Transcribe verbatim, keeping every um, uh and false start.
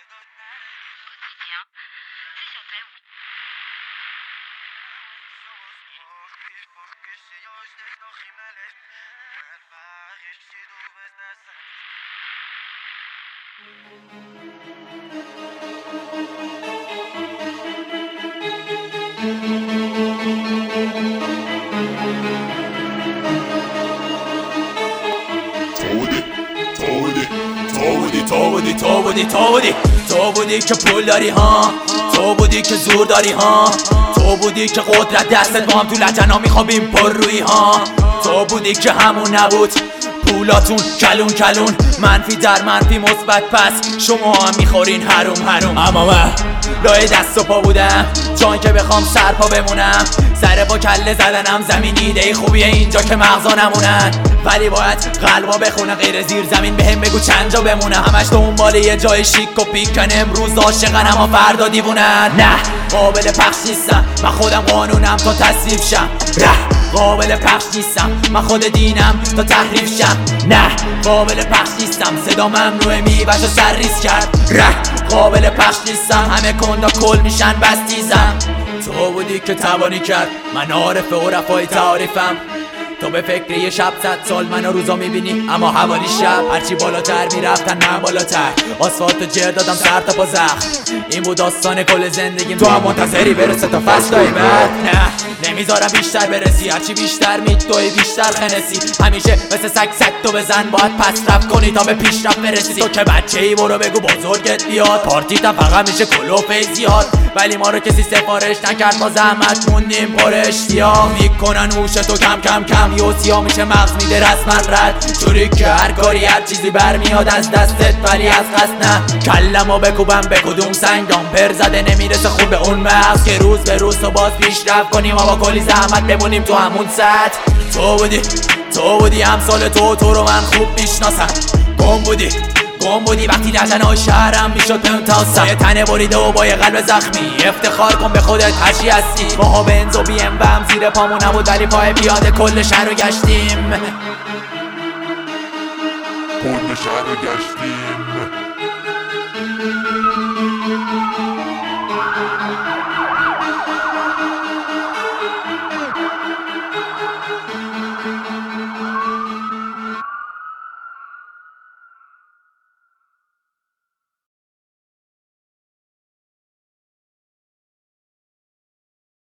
تو بودی تو بودی تو بودی تو بودی که پول داری ها، تو بودی که زور داری ها، تو بودی که قدرت دستت با هم تو لجنا میخوابیم پر روی ها، تو بودی که همون نبود پولاتون کلون کلون، منفی در منفی مثبت، پس شما هم میخورین حروم حروم. اما من لای دست و پا بودم چون که بخوام سرپا بمونم، سر با کله زدنم زمین، ایده خوبیه اینجا که مغزا نمونن، ولی باید قلبا بخونه غیر زیر زمین بهم بگو چند جا بمونه، همش دنبال یه جای شیک و پیکن، امروز عاشقن اما فردا دیوونن. نه قابل پخش نیستم من خودم قانونم تا تصریف شم، ره قابل پخش نیستم من خود دینم تا تحریف شم، نه قابل پخش نیستم صدا ممنوعه میوشو سرریز کرد، ره قابل پخش نیستم همه کندا کل میشن بستیزم. تو بودی که توانی کرد من عارف و رفای تعاریفم، تو به فکر یه شب صد سال منو روزا میبینی اما حوالی شب هرچی بالاتر میرفتن من بالاتر، آسفالتو جر دادم سر تا پا زخم، این بود داستان کل زندگیم، تو هم منتظری برسه تا فصلای بعد، نه نمیذارم بیشتر برسی، هرچی بیشتر میدوی بیشتر خنسی، همیشه مثل سگ سگ تو بزن باید پس رفت کنی تا به پیشرفت برسی، تو که بچه ای برو بگو بزرگت بیاد، پارتیتم فقط میشه کلو فیزیاد، ولی ما رو کسی سفارش نکرد ما زحمت موندیم پر اشتیاق، میکنن هوش تو کم کم کم یوسیا میشه مغز میده رسما رد، جوری که هر کاری هر چیزی برمیاد از دستت ولی از قصد نه، کلمو بکوبم به کدوم سنگام پر زده نمیرسه خوب به اون مغز، که روز به روز تو باز پیشرفت کنیم ما با کلی زحمت بمونیم تو همون سطح. تو بودی تو بودی همسال تو تو رو من خوب میشناسم، گم بودی گم بودی وقتی لجنای شهرم میشد پنتاسم، یه تنه بریده و با یه قلب زخمی، افتخار کن به خودت هرچی هستی، ماها بنز و بی ام بم زیر پامون نبود ولی پای پیاده کل شهر رو گشتیم، کل شهر رو گشتیم.